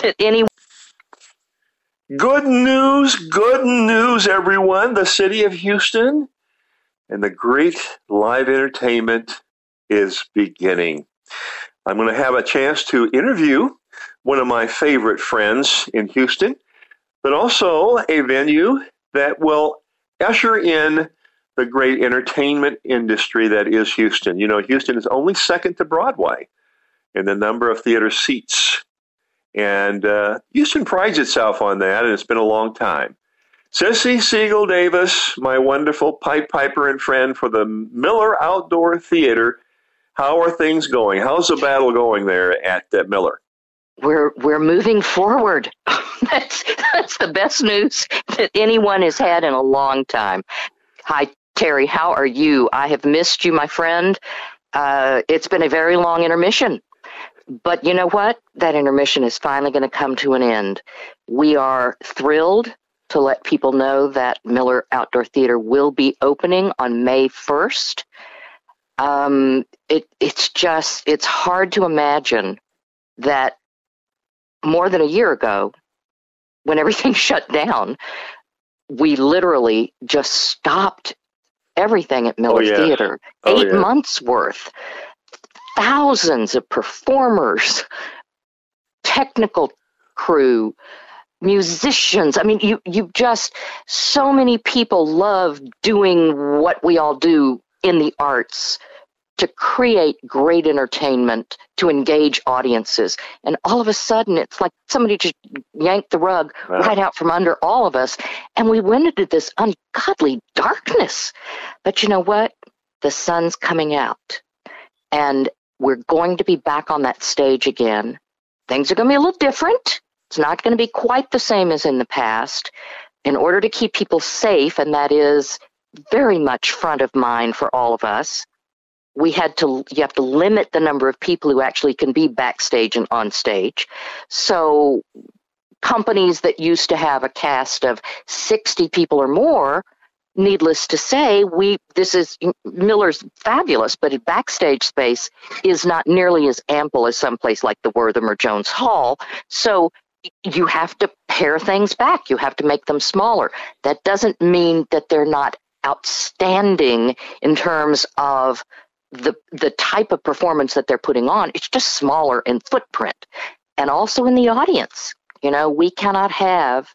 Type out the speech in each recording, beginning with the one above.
that anyone. Good news, everyone. The city of Houston and the great live entertainment is beginning. I'm going to have a chance to interview one of my favorite friends in Houston, but also a venue that will usher in the great entertainment industry that is Houston. You know, Houston is only second to Broadway in the number of theater seats. And Houston prides itself on that, and it's been a long time. Sissy Siegel Davis, my wonderful Pied Piper and friend for the Miller Outdoor Theater. How are things going? How's the battle going there at Miller? We're moving forward. That's the best news that anyone has had in a long time. Hi, Terry. How are you? I have missed you, my friend. It's been a very long intermission. But you know what? That intermission is finally going to come to an end. We are thrilled to let people know that Miller Outdoor Theater will be opening on May 1st. It's hard to imagine that more than a year ago, when everything shut down, we literally just stopped everything at Miller Theater. 8 months worth. Thousands of performers, technical crew, musicians. I mean, you just, so many people love doing what we all do in the arts to create great entertainment, to engage audiences. And all of a sudden, it's like somebody just yanked the rug right out from under all of us, and we went into this ungodly darkness. But you know what? The sun's coming out. And we're going to be back on that stage again. Things are going to be a little different. It's not going to be quite the same as in the past. In order to keep people safe, and that is very much front of mind for all of us, you have to limit the number of people who actually can be backstage and on stage. So companies that used to have a cast of 60 people or more, needless to say, Miller's fabulous, but backstage space is not nearly as ample as someplace like the Wortham or Jones Hall. So you have to pare things back. You have to make them smaller. That doesn't mean that they're not outstanding in terms of the type of performance that they're putting on. It's just smaller in footprint. And also in the audience. You know, we cannot have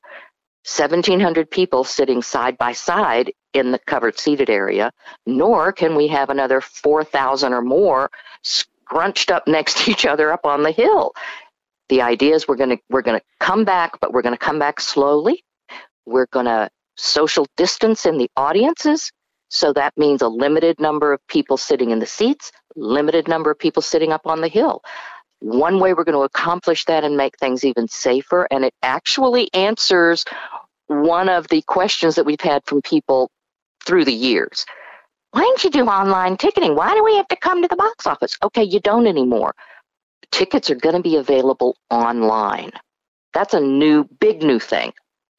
1,700 people sitting side by side in the covered seated area, nor can we have another 4,000 or more scrunched up next to each other up on the hill. The idea is we're going to come back, but we're going to come back slowly. We're going to social distance in the audiences. So that means a limited number of people sitting in the seats, limited number of people sitting up on the hill. One way we're going to accomplish that and make things even safer, and it actually answers one of the questions that we've had from people through the years. Why don't you do online ticketing? Why do we have to come to the box office? Okay, you don't anymore. Tickets are going to be available online. That's a big new thing.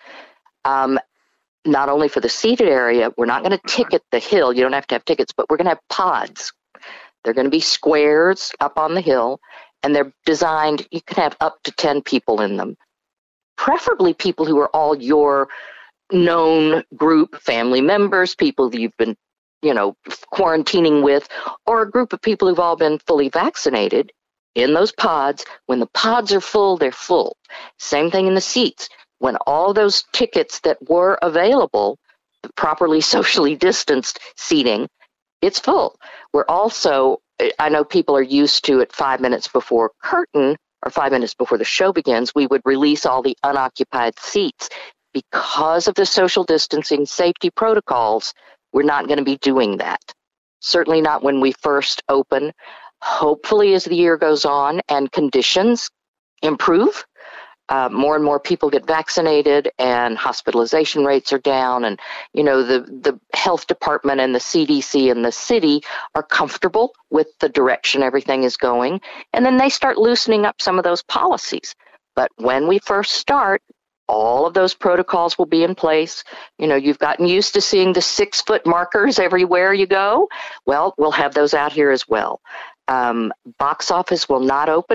Not only for the seated area, we're not going to ticket the hill. You don't have to have tickets, but we're going to have pods. They're going to be squares up on the hill, and they're designed, you can have up to 10 people in them. Preferably people who are all your known group, family members, people that you've been, quarantining with, or a group of people who've all been fully vaccinated in those pods. When the pods are full, they're full. Same thing in the seats. When all those tickets that were available, properly socially distanced seating, it's full. We're also, I know people are used to at 5 minutes before curtain or 5 minutes before the show begins, we would release all the unoccupied seats. Because of the social distancing safety protocols, we're not going to be doing that. Certainly not when we first open. Hopefully as the year goes on and conditions improve, more and more people get vaccinated and hospitalization rates are down, and the health department and the CDC and the city are comfortable with the direction everything is going, and then they start loosening up some of those policies. But when we first start, all of those protocols will be in place. You've gotten used to seeing the 6-foot markers everywhere you go. Well, we'll have those out here as well. Box office will not open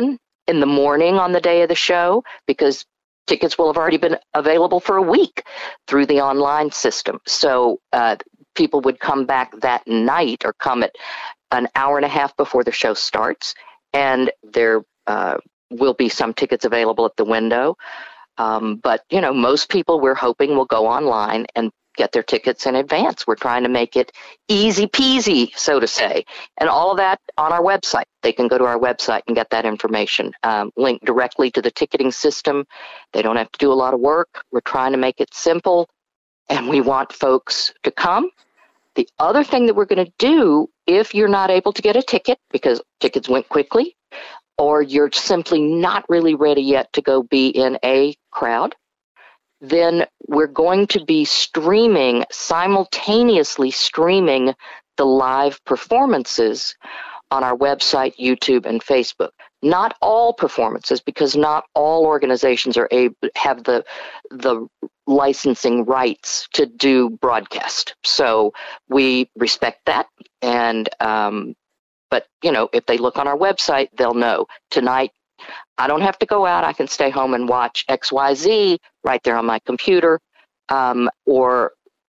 in the morning on the day of the show, because tickets will have already been available for a week through the online system. So people would come back that night or come at an hour and a half before the show starts, and there will be some tickets available at the window. But, most people we're hoping will go online and get their tickets in advance. We're trying to make it easy peasy, so to say. And all of that on our website. They can go to our website and get that information linked directly to the ticketing system. They don't have to do a lot of work. We're trying to make it simple, and we want folks to come. The other thing that we're going to do, if you're not able to get a ticket because tickets went quickly, or you're simply not really ready yet to go be in a crowd, then we're going to be simultaneously streaming the live performances on our website, YouTube, and Facebook. Not all performances, because not all organizations have the licensing rights to do broadcast. So we respect that, and but if they look on our website, they'll know. Tonight, I don't have to go out. I can stay home and watch XYZ right there on my computer, or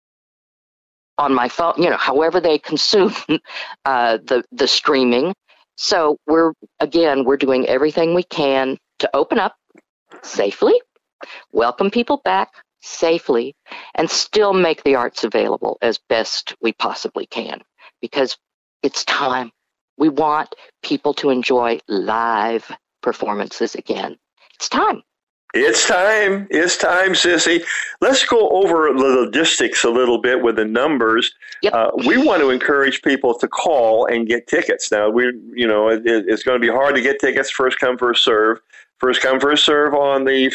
on my phone, however they consume the streaming. So we're doing everything we can to open up safely, welcome people back safely, and still make the arts available as best we possibly can, because it's time. We want people to enjoy live performances again. It's time. It's time. It's time, Sissy. Let's go over the logistics a little bit with the numbers. Yep. We want to encourage people to call and get tickets. Now, it's going to be hard to get tickets. First come, first serve. First come, first serve on the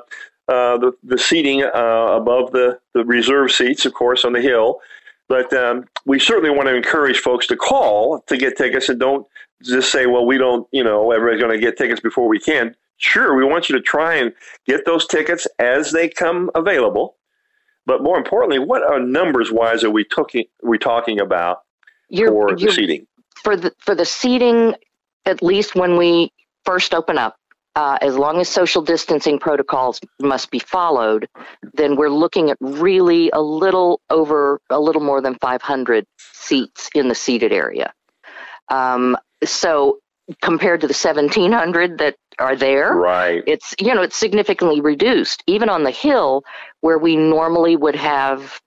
seating above the reserve seats, of course, on the hill. But we certainly want to encourage folks to call to get tickets, and don't just say, well, we don't, everybody's going to get tickets before we can. Sure, we want you to try and get those tickets as they come available. But more importantly, what numbers-wise are we talking about for the seating? For the seating, at least when we first open up, as long as social distancing protocols must be followed, then we're looking at really a little more than 500 seats in the seated area. So compared to the 1,700 that are there, right, it's significantly reduced. Even on the hill, where we normally would have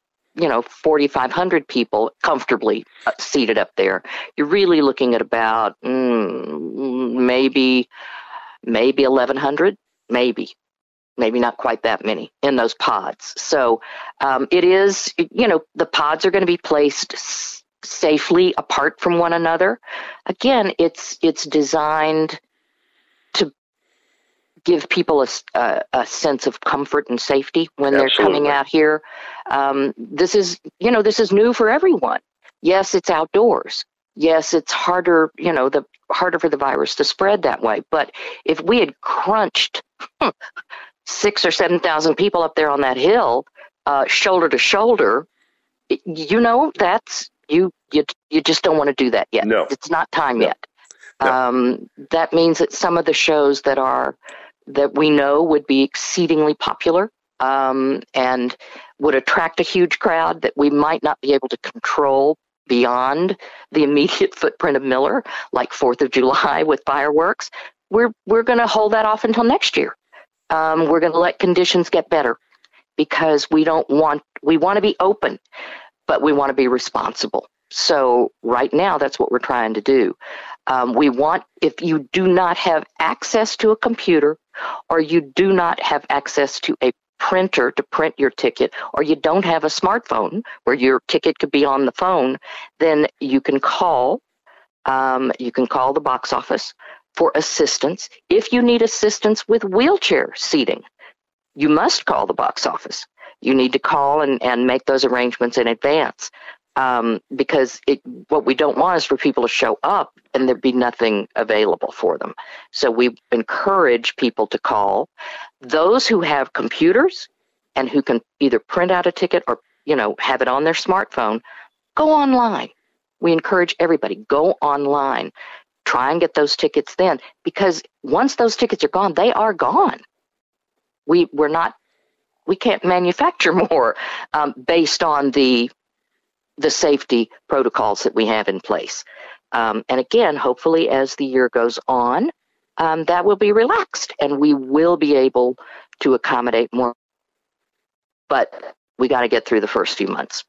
4,500 people comfortably seated up there, you're really looking at about maybe 1,100, maybe not quite that many in those pods. So it is, the pods are going to be placed safely apart from one another. Again, it's designed to give people a sense of comfort and safety when they're coming out here. This is new for everyone. Yes, it's outdoors. Yes, it's harder, harder for the virus to spread that way. But if we had crunched 6,000 or 7,000 people up there on that hill, shoulder to shoulder, that's you just don't want to do that yet. No. It's not time yet. No. That means that some of the shows that we know would be exceedingly popular and would attract a huge crowd that we might not be able to control beyond the immediate footprint of Miller, like 4th of July with fireworks, we're going to hold that off until next year. We're going to let conditions get better, because we want to be open, but we want to be responsible. So right now, that's what we're trying to do. If you do not have access to a computer, or you do not have access to a printer to print your ticket, or you don't have a smartphone where your ticket could be on the phone, then you can call. You can call the box office for assistance. If you need assistance with wheelchair seating, you must call the box office. You need to call and make those arrangements in advance, because what we don't want is for people to show up and there be nothing available for them. So we encourage people to call. Those who have computers and who can either print out a ticket or have it on their smartphone, go online. We encourage everybody, go online. try and get those tickets then, because once those tickets are gone, they are gone. We can't manufacture more based on the safety protocols that we have in place. And again, hopefully as the year goes on, that will be relaxed and we will be able to accommodate more. But we got to get through the first few months.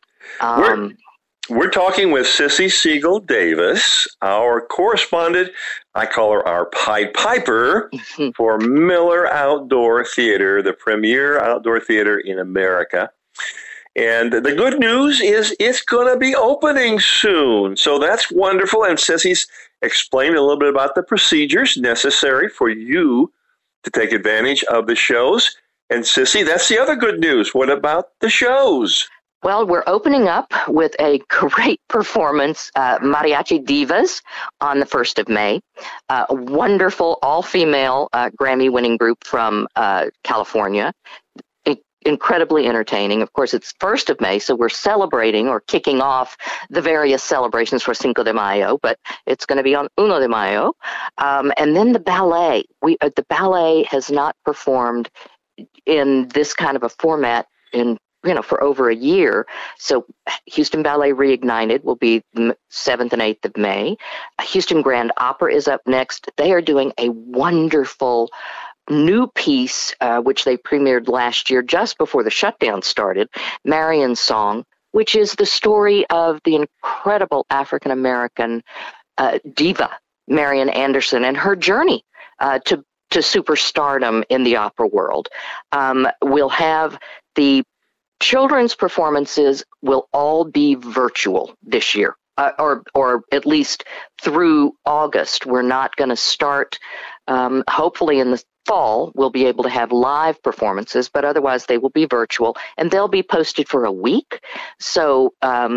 We're talking with Sissy Siegel Davis, our correspondent. I call her our Pied Piper for Miller Outdoor Theater, the premier outdoor theater in America. And the good news is it's going to be opening soon. So that's wonderful. And Sissy's explained a little bit about the procedures necessary for you to take advantage of the shows. And Sissy, that's the other good news. What about the shows? Well, we're opening up with a great performance, Mariachi Divas, on the 1st of May. A wonderful all-female Grammy-winning group from California. Incredibly entertaining. Of course, it's 1st of May, so we're celebrating or kicking off the various celebrations for Cinco de Mayo, but it's going to be on Uno de Mayo. And then the ballet. The ballet has not performed in this kind of a format for over a year. So Houston Ballet Reignited will be the 7th and 8th of May. Houston Grand Opera is up next. They are doing a wonderful new piece, which they premiered last year just before the shutdown started, Marion's Song, which is the story of the incredible African-American diva, Marian Anderson, and her journey to superstardom in the opera world. We'll have the children's performances will all be virtual this year, or at least through August. We're not going to start, hopefully in the fall, we'll be able to have live performances, but otherwise they will be virtual, and they'll be posted for a week, so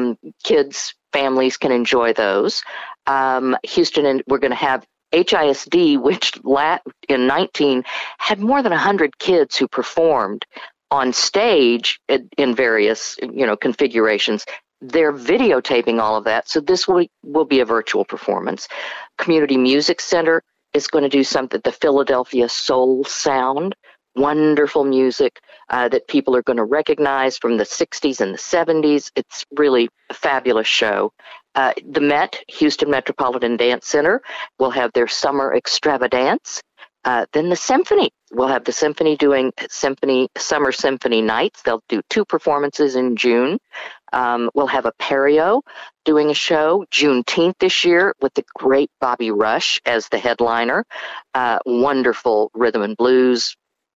kids, families can enjoy those. Houston, and we're going to have HISD, which in 19 had more than 100 kids who performed on stage in various configurations. They're videotaping all of that, so this will be a virtual performance. Community Music Center is going to do something, the Philadelphia Soul Sound, wonderful music that people are going to recognize from the 60s and the 70s. It's really a fabulous show. The Met, Houston Metropolitan Dance Center, will have their Summer Extravagance. Then the Symphony. We'll have the Symphony doing Summer Symphony Nights. They'll do 2 performances in June. We'll have Apereo doing a show Juneteenth this year with the great Bobby Rush as the headliner. Wonderful rhythm and blues.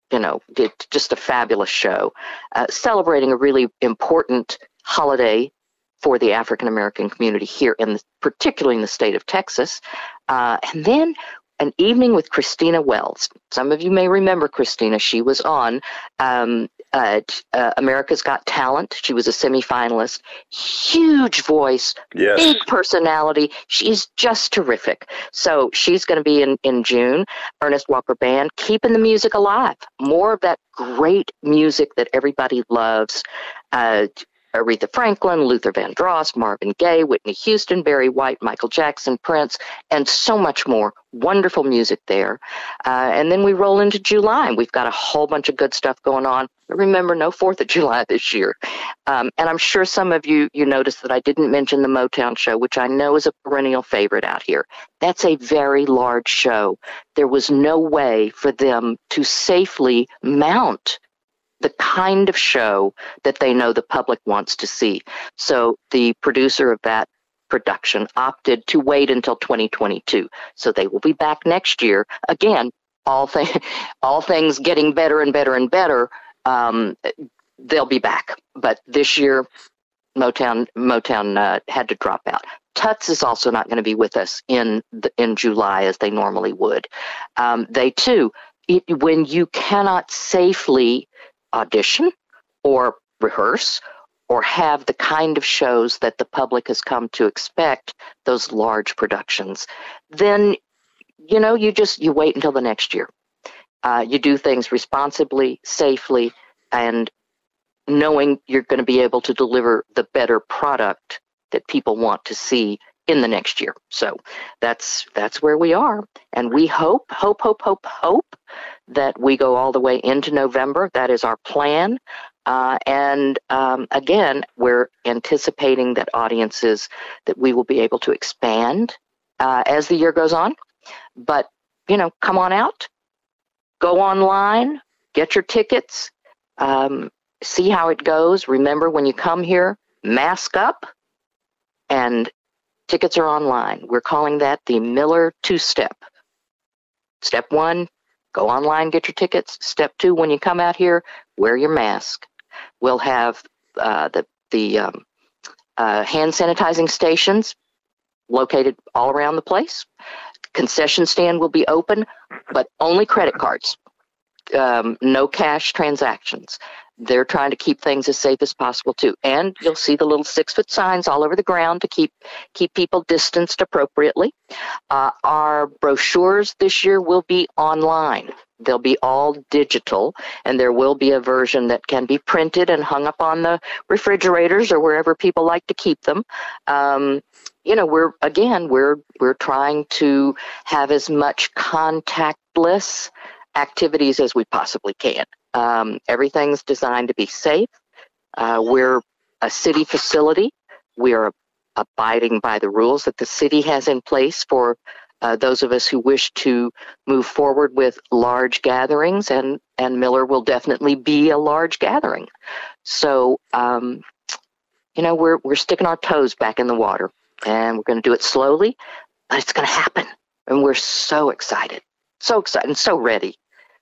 Just a fabulous show. Celebrating a really important holiday for the African-American community here, particularly in the state of Texas. And then an evening with Christina Wells. Some of you may remember Christina. She was on America's Got Talent. She was a semifinalist. Huge voice, yes. Big personality. She's just terrific. So she's going to be in June. Ernest Walker Band, keeping the music alive. More of that great music that everybody loves. Aretha Franklin, Luther Vandross, Marvin Gaye, Whitney Houston, Barry White, Michael Jackson, Prince, and so much more. Wonderful music there. And then we roll into July. We've got a whole bunch of good stuff going on. But remember, no 4th of July this year. And I'm sure some of you noticed that I didn't mention the Motown show, which I know is a perennial favorite out here. That's a very large show. There was no way for them to safely mount the kind of show that they know the public wants to see. So the producer of that production opted to wait until 2022. So they will be back next year. Again, all things getting better and better and better, they'll be back. But this year, Motown had to drop out. Tuts is also not going to be with us in July as they normally would. They too, when you cannot safely audition or rehearse or have the kind of shows that the public has come to expect, those large productions, then you wait until the next year. You do things responsibly, safely, and knowing you're going to be able to deliver the better product that people want to see in the next year. So that's where we are. And we hope that we go all the way into November. That is our plan. Again, we're anticipating that audiences, that we will be able to expand as the year goes on. But, come on out, go online, get your tickets, see how it goes. Remember, when you come here, mask up, and tickets are online. We're calling that the Miller two-step. Step 1, go online, get your tickets. Step 2, when you come out here, wear your mask. We'll have the hand sanitizing stations located all around the place. Concession stand will be open, but only credit cards. No cash transactions. They're trying to keep things as safe as possible too. And you'll see the little 6-foot signs all over the ground to keep people distanced appropriately. Our brochures this year will be online. They'll be all digital, and there will be a version that can be printed and hung up on the refrigerators or wherever people like to keep them. We're trying to have as much contactless activities as we possibly can. Everything's designed to be safe. We're a city facility. We are abiding by the rules that the city has in place for those of us who wish to move forward with large gatherings, and Miller will definitely be a large gathering. So, we're sticking our toes back in the water, and we're going to do it slowly, but it's going to happen. And we're so excited, and so ready.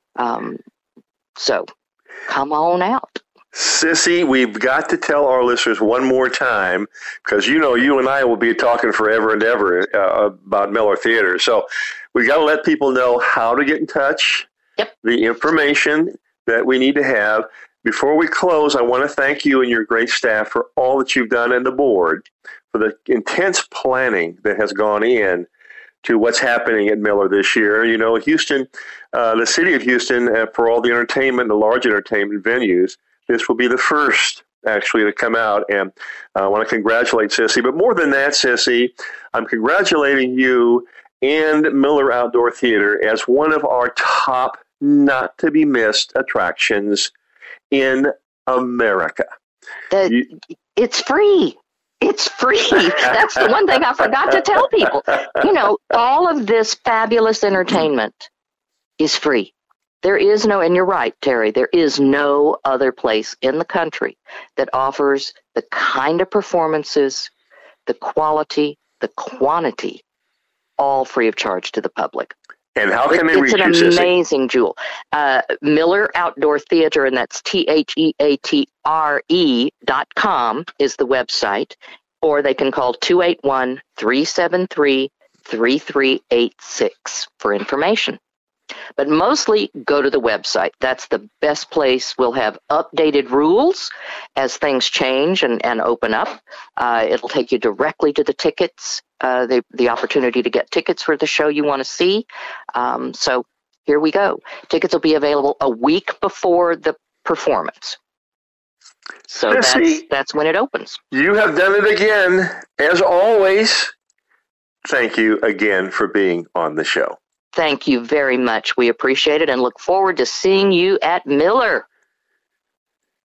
So come on out. Sissy, we've got to tell our listeners one more time, because you and I will be talking forever and ever about Miller Theater. So we've got to let people know how to get in touch, the information that we need to have. Before we close, I want to thank you and your great staff for all that you've done, and the board for the intense planning that has gone in to what's happening at Miller this year. Houston, the city of Houston, for all the entertainment, the large entertainment venues, this will be the first, actually, to come out. And I want to congratulate Sissy. But more than that, Sissy, I'm congratulating you and Miller Outdoor Theater as one of our top not-to-be-missed attractions in America. It's free. It's free. That's the one thing I forgot to tell people. All of this fabulous entertainment is free. There is no, and you're right, Terry, there is no other place in the country that offers the kind of performances, the quality, the quantity, all free of charge to the public. And how can they reach you, It's Sissy? an amazing jewel. Miller Outdoor Theater, and that's Theatre.com is the website, or they can call 281-373-3386 for information. But mostly go to the website. That's the best place. We'll have updated rules as things change and open up. It'll take you directly to the tickets, the opportunity to get tickets for the show you want to see. So here we go. Tickets will be available a week before the performance. So that's when it opens. You have done it again. As always, thank you again for being on the show. Thank you very much. We appreciate it and look forward to seeing you at Miller.